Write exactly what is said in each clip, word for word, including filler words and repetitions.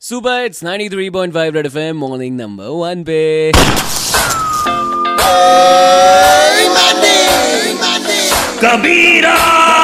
Super it's ninety three point five Red FM morning number one पे। कबीरा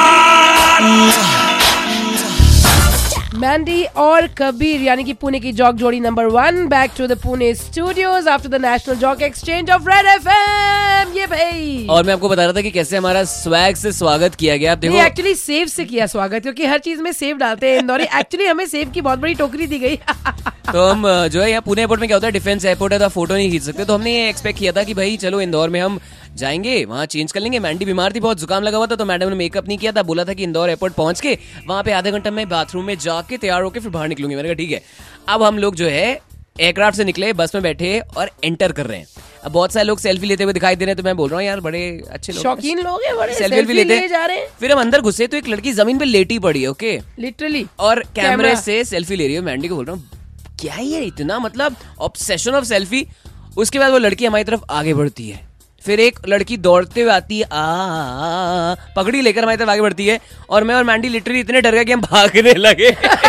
मैंडी और कबीर यानी कि पुणे की जॉक जोड़ी number one back to the Pune studios after the national jock exchange of Red FM. ये भाई, और मैं आपको बता रहा था कि कैसे हमारा स्वैग से स्वागत किया गया। आप देखो, एक्चुअली सेव से किया स्वागत, क्योंकि हर चीज में सेव डालते हैं इंदौरी। एक्चुअली हमें सेव की बहुत बड़ी टोकरी दी गई। तो हम जो है यहाँ पुणे एयरपोर्ट में क्या होता है, डिफेंस एयरपोर्ट है तो फोटो नहीं खींच सकते, तो हमने ये एक्सपेक्ट किया था कि भाई चलो इंदौर में हम जाएंगे, वहाँ चेंज कर लेंगे। मैंडी बीमार थी, बहुत जुकाम लगा हुआ था, तो मैडम ने मेकअप नहीं किया था। बोला था कि इंदौर एयरपोर्ट पहुंच के वहाँ पे आधे घंटे में बाथरूम में जाके तैयार होकर फिर बाहर निकलूंगी। मैंने कहा ठीक है। अब हम लोग जो है एयरक्राफ्ट से निकले, बस में बैठे और एंटर कर रहे हैं। अब बहुत सारे लोग सेल्फी लेते हुए दिखाई दे रहे हैं, तो मैं बोल रहा हूँ यार बड़े अच्छे लोग, शौकीन लोग हैं, बड़े सेल्फी सेल्फी लेते ले जा रहे हैं। फिर हम अंदर घुसे तो एक लड़की जमीन पे लेटी पड़ी है, ओके, लिटरली, और कैमरे से सेल्फी ले रही है। मैंडी को बोल रहा हूँ क्या ये इतना मतलब ऑब्सेशन ऑफ सेल्फी। उसके बाद वो लड़की हमारी तरफ आगे बढ़ती है, फिर एक लड़की दौड़ते हुए आती है, आ पगड़ी लेकर हमारी तरफ आगे बढ़ती है, और मैं और मैंडी लिटरली इतने डर गए कि हम भागने लगे।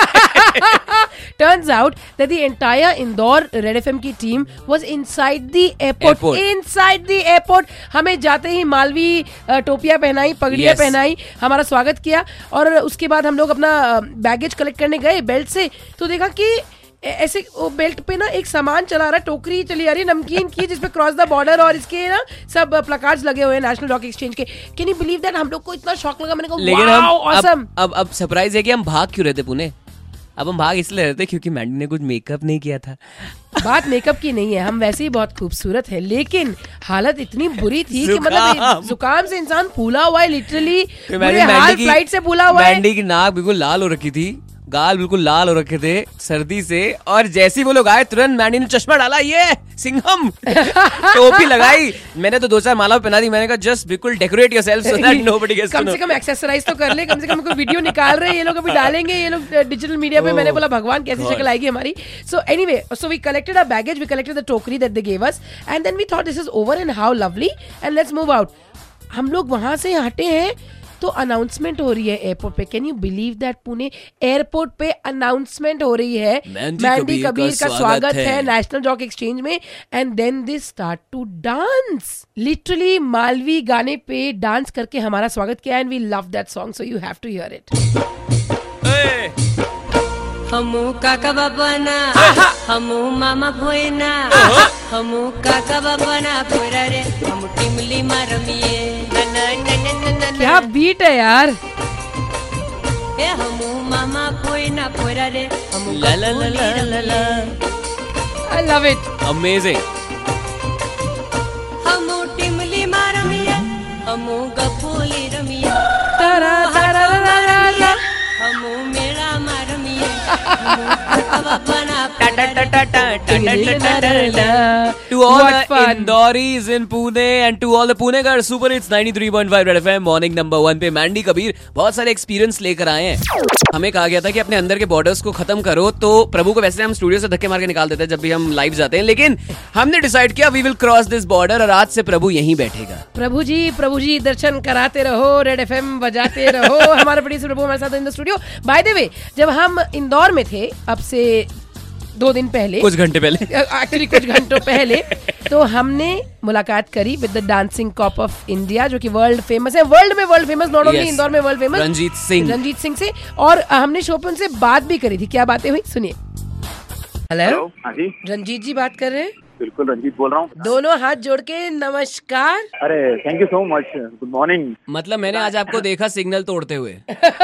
Turns out that the entire Indore Red F M की team was inside the airport. Airport. Inside the airport. हमें जाते ही मालवी टोपियां पहनाई, पगड़ियां Yes. पहनाई, हमारा स्वागत किया, और उसके बाद हम लोग अपना बैगेज कलेक्ट करने गए बेल्ट से, तो देखा कि ऐसे वो बेल्ट पे ना एक सामान चला रहा, टोकरी चली आ रही है नमकीन की, जिसपे क्रॉस द बॉर्डर और इसके ना सब प्लकार्ड्स लगे हुए हैं नेशनल जॉक एक्सचेंज के। Can you believe that? हम लोग को इतना शॉक लगा, मैंने कहा लेकिन हम वाओ ऑसम। अब अब अब सरप्राइज है कि हम भाग क्यों रहे थे पुणे। अब हम भाग इसलिए रहे थे क्योंकि मैंडी ने कुछ मेकअप नहीं किया था। बात मेकअप की नहीं है, हम वैसे ही बहुत खूबसूरत है, लेकिन हालत इतनी बुरी थी कि मतलब जुकाम से इंसान फूला हुआ है, लिटरली बुरे हाल, फ्लाइट से फूला हुआ है। मैंडी की नाक बिल्कुल लाल हो रखी थी, गाल बिल्कुल लाल हो रखे थे सर्दी से, और जैसे ही वो लोग आए तुरंत मैंडी ने चश्मा डाला, ये सिंघम, टोपी लगाई। मैंने तो दो चार माला पहना दी। मैंने कहा जस्ट बिल्कुल decorate yourself so that nobody gets to know. कम से कम एक्सेसराइज तो कर ले, कम से कम कोई वीडियो निकाल रहे हैं ये लोग, अभी डालेंगे ये लोग डिजिटल मीडिया पे। मैंने बोला भगवान कैसी शक्ल आएगी हमारी। So anyway, so we collected our baggage, we collected the टोकरी that they gave us, and then we thought this is over and how lovely and let's move out. हम लोग वहां से हटे हैं तो अनाउंसमेंट हो रही है एयरपोर्ट पे। Can you believe that? Pune airport पे अनाउंसमेंट हो रही है, मैंडी कबीर का स्वागत है नेशनल जॉक एक्सचेंज में, and then they start to dance. Literally Malvi गाने पे डांस करके हमारा स्वागत किया, and we love that song, so you have to hear it. हमू काका बाबाना, हमू मामा भोयना, हमू काका बाबाना पूरा रे, हमू टिमली मारमिए, क्या बीट है यार। ए हमू मामा भोयना पूरा रे, हमू ला ला ला ला ला ला। I love it, amazing. हमू टिमली मारमिए, हमू गफूली रमिए, तारा तारा ला ला ला, हमू मेरा मारमिए, हमू काका बाबाना To all the Indoris in Pune and to all the Punekar, Super Hits ninety three point five Red F M morning number one पे मैंडी कबीर बहुत सारे एक्सपीरियंस लेकर आए हैं। हमें कहा गया था कि अपने अंदर के बॉर्डर्स को खत्म करो, तो प्रभु को वैसे हम स्टूडियो से धक्के मार के निकाल देते हैं जब भी हम लाइव जाते हैं, लेकिन हमने डिसाइड किया we will cross this border, और आज से प्रभु यहीं बैठेगा। प्रभु जी प्रभु जी दर्शन कराते रहो, रेड एफएम बजाते रहो। हमारे प्रोड्यूसर प्रभु हमारे साथ in the studio. By the way, जब हम इंदौर में थे अब से दो दिन पहले, कुछ घंटे पहले, एक्चुअली कुछ घंटों पहले, तो हमने मुलाकात करी with the dancing cop of India, जो कि वर्ल्ड फेमस है, वर्ल्ड में world famous, not only Indore में वर्ल्ड फेमस, रंजीत सिंह रंजीत सिंह से। और हमने शो पे उनसे बात भी करी थी। क्या बातें हुई सुनिए। हेलो, हाँ जी, रंजीत जी बात कर रहे हैं? बिल्कुल रंजीत बोल रहा हूँ। दोनों हाथ जोड़ के नमस्कार। अरे thank you so much, good morning. मतलब मैंने आज आपको देखा सिग्नल तोड़ते हुए।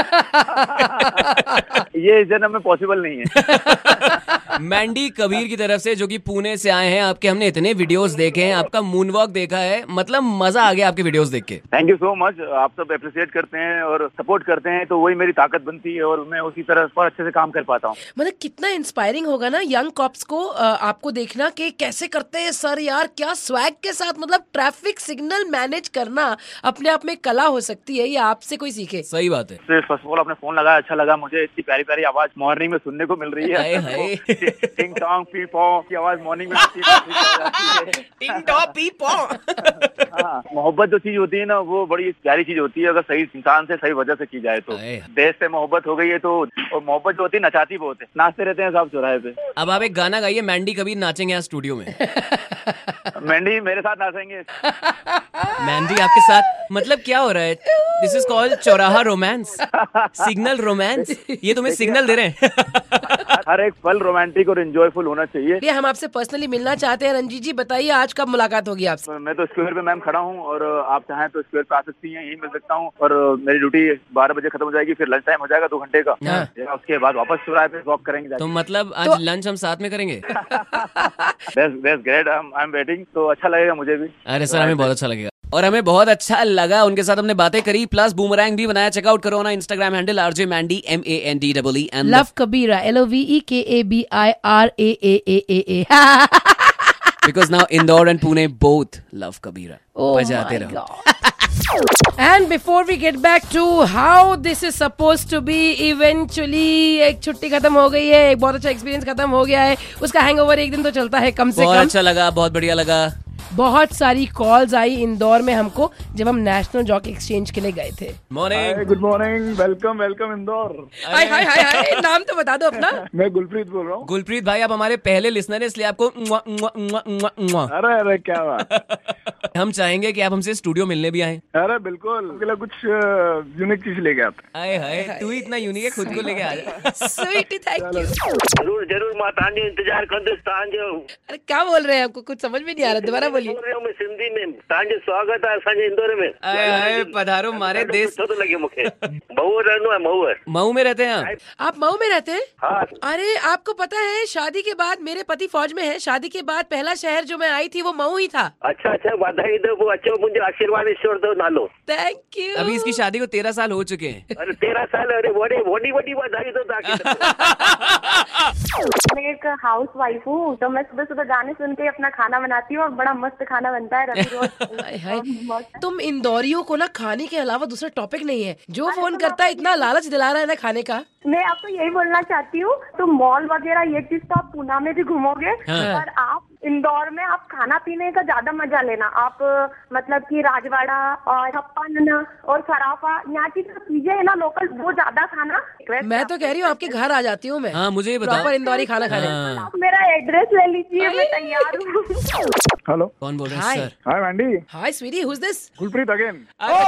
ये जन्म में पॉसिबल नहीं है। मैंडी कबीर की तरफ से, जो कि पुणे से आए हैं, आपके हमने इतने वीडियोस देखे हैं, आपका मून वॉक देखा है, मतलब मजा आ गया आपके वीडियोस देख के। थैंक यू सो मच, आप सब अप्रिशिएट करते हैं और सपोर्ट करते हैं, तो वही मेरी ताकत बनती है और मैं उसी तरह पर अच्छे से काम कर पाता हूँ। मतलब कितना इंस्पायरिंग होगा ना यंग कॉप्स को आपको देखना कि कैसे करते हैं सर यार, क्या स्वैग के साथ, मतलब ट्रैफिक सिग्नल मैनेज करना अपने आप में कला हो सकती है, ये आपसे कोई सीखे। सही बात है। फर्स्ट ऑफ ऑल आपने फोन लगाया, अच्छा लगा मुझे, इतनी प्यारी प्यारी आवाज मॉर्निंग में सुनने को मिल रही हाय है। हाय। टिंग टोंग पी पो की आवाज मॉर्निंग में आती है। टिंग टॉप पी पॉ। हाँ, मोहब्बत जो चीज होती है ना वो बड़ी प्यारी चीज होती है अगर सही इंसान से सही वजह से की जाए तो। हाय। देश से मोहब्बत हो गई है तो, और मोहब्बत जो होती है नचाती बहुत है, नाचते रहते हैं सब चौराहे पे। अब आप एक गाना गाइए, मैंडी कबीर नाचेंगे यहाँ स्टूडियो में। मैंडी मेरे साथ नाचेंगे। मैंडी आपके साथ, मतलब क्या हो रहा है? This is called chauraha romance, signal romance. ये तुम्हें सिग्नल दे रहे हैं। हर एक पल रोमांटिक और एंजॉयफुल होना चाहिए। ये हम आपसे पर्सनली मिलना चाहते हैं। रंजीत जी बताइए आज कब मुलाकात होगी आपसे? मैं तो स्क्वायर पे मैम खड़ा हूँ और आप चाहें तो स्क्वायर पे आ सकती हैं, यहीं मिल सकता हूँ। और मेरी ड्यूटी बारह बजे खत्म हो जाएगी, फिर लंच टाइम हो जाएगा दो घंटे का। हाँ। उसके बाद वापस चौराहे पे वॉक करेंगे तो जाके। मतलब आज तो- लंच हम साथ में करेंगे? That's that's great. I'm I'm waiting. तो अच्छा लगेगा मुझे भी। अरे सर, हमें बहुत अच्छा लगेगा और हमें बहुत अच्छा लगा, उनके साथ हमने बातें करी, प्लस बूमरैंग भी बनाया। चेकआउट करो ना Instagram handle RJ Mandy, M A N D double E and love Kabira, L O V E K A B I R A A A A A. Because now Indore and Pune both love Kabira. बजाते रहो। And before we get back to how this is supposed to be, eventually एक छुट्टी खत्म हो गई है, एक बहुत अच्छा एक्सपीरियंस खत्म हो गया है, उसका हैंगओवर एक दिन तो चलता है कम से बहुत कम। अच्छा लगा, बहुत बढ़िया लगा। बहुत सारी कॉल्स आई इंदौर में हमको जब हम नेशनल जॉक एक्सचेंज के लिए गए थे। Morning. Good morning, welcome welcome Indore. Hi hi hi hi, नाम तो बता दो अपना। मैं गुलप्रीत बोल रहा हूँ। गुलप्रीत भाई, आप हमारे पहले लिसनर है, इसलिए आपको मुआ, मुआ, मुआ, मुआ, मुआ। अरे अरे क्या बात। हम चाहेंगे कि आप हमसे स्टूडियो मिलने भी आए। अरे बिल्कुल, आपके लिए कुछ यूनिक चीज लेके आते हैं। आए हाय, तू ही इतना यूनिक है, खुद को लेके आ जा। Sweetie, thank you. जरूर जरूर मां तव्हांजो इंतजार कंदुसि तव्हांजो। अरे क्या बोल रहे हैं, आपको कुछ समझ में नहीं आ रहा, दोबारा बोलिए। बोल रहियो मैं सिंधी में तव्हांजो स्वागत आहे असांजे इंदौर में। आए हाय, पधारो मारे ॾाढो देश। सुठो थो लॻे मूंखे। महुअर रहंदो आहे महुअर। मऊ में रहते हैं आप? आप मऊ में रहते हैं? हाँ। अरे आपको पता है शादी के बाद, मेरे पति फौज में है, शादी के बाद पहला शहर जो मैं आई थी वो मऊ ही था। अच्छा अच्छा, वाधाई दो, वो अचो, मुंहिंजो आशीर्वाद ईश्वर दो नालो। Thank you. अभी इसकी शादी को तेरह साल हो चुके हैं। अरे तेरह साल, अरे वॾी वॾी वॾी वाधाई दो तव्हांखे। मैं एक हाउस वाइफ हूँ, तो मैं सुबह सुबह गाने सुन के अपना खाना बनाती हूँ और बड़ा मस्त खाना बनता है रवि रोज। हाय हाय, तुम इंदौरियों को ना खाने के अलावा दूसरा टॉपिक नहीं है। जो फोन करता है इतना लालच दिला रहा है ना खाने का। मैं आपको यही बोलना चाहती हूँ, तो मॉल वगैरह ये चीज तो आप पूना में भी घूमोगे, हाँ। पर आप इंदौर में आप खाना पीने का ज्यादा मजा लेना। आप मतलब कि राजवाड़ा और छप्पन और सराफा, यहाँ की जो चीजें है ना लोकल, वो ज्यादा खाना। मैं तो कह रही हूँ आपके घर आ जाती हूँ मैं। हाँ, मुझे ये बताओ। प्रॉपर इंदौरी खाना खाने। हाँ। आप मेरा एड्रेस ले लीजिए, मैं तैयार हूँ। हेलो, कौन बोल रहे हैं hi. Sir? Hi Mandy. Hi sweetie, who is this? Gulpreet again.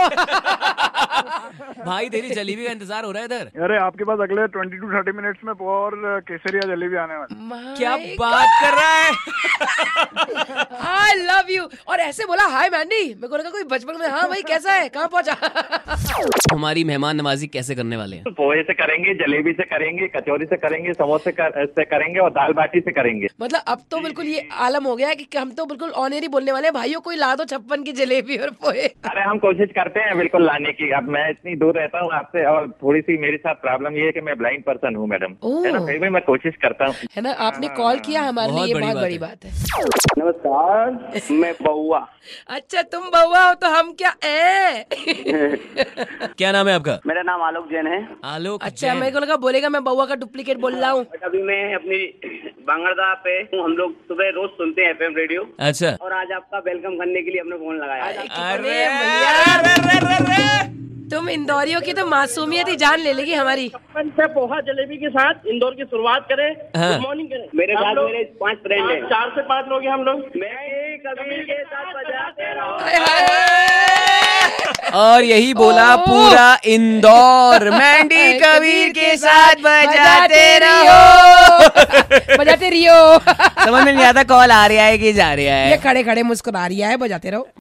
भाई तेरी जलेबी का इंतजार हो रहा है इधर। अरे आपके पास अगले ट्वेंटी टू थर्टी मिनट्स में और केसरिया जलेबी आने वाली। क्या बात कर रहा है? I love you. और ऐसे बोला हाय मैंडी, मेरे को लगा कोई बचपन में। हाँ भाई कैसा है, कहाँ पहुँचा? हमारी मेहमान नवाजी कैसे करने वाले हैं? पोहे से करेंगे, जलेबी से करेंगे, कचौरी से करेंगे, समोसे कर, से करेंगे और दाल बाटी से करेंगे। मतलब अब तो बिल्कुल ये आलम हो गया है कि हम तो बिल्कुल ऑन एयर ही बोलने वाले हैं। भाइयों कोई ला दो छप्पन की जलेबी और पोहे। अरे हम कोशिश करते हैं बिल्कुल लाने की। अब मैं इतनी दूर रहता हूँ आपसे और थोड़ी सी मेरे साथ प्रॉब्लम ये है कि मैं ब्लाइंड पर्सन हूँ मैडम, ओह। है ना, फिर भी मैं कोशिश करता हूँ। है ना, आपने कॉल किया हमारे लिए, बहुत ये बड़ी बहुत बात बड़ी है। बात है। नमस्कार, मैं बउआ। अच्छा तुम बउआ हो तो हम क्या है? क्या नाम है आपका? मेरा नाम आलोक जैन है। आलोक अच्छा जैन। मेरे को लगा बोलेगा मैं बउआ का डुप्लीकेट बोल रहा हूँ। अभी मैं अपनी बांगड़दा पे हूँ, हम लोग सुबह रोज सुनते हैं एफएम रेडियो, अच्छा। और आज आपका वेलकम करने के लिए हमने फोन लगाया है। अरे भैया, भैया, तुम इंदौरियों की तो मासूमियत ही जान ले लेगी हमारी। छप्पन से पोहा जलेबी के साथ इंदौर की शुरुआत करें, हाँ। गुड मॉर्निंग करें। मेरे साथ मेरे पांच फ्रेंड हैं, चार से पांच लोग हैं हम लोग। मैं कबीर के साथ बजाते रहो। हाय हाय। और यही बोला ओह। पूरा इंदौर। मैंडी कबीर के साथ बजाते रहो। बजाते रियो। समझ में नहीं आता कॉल आ रहा है कि जा रहा है। ये खड़े खड़े मुस्कुरा रही है, बजाते रहो।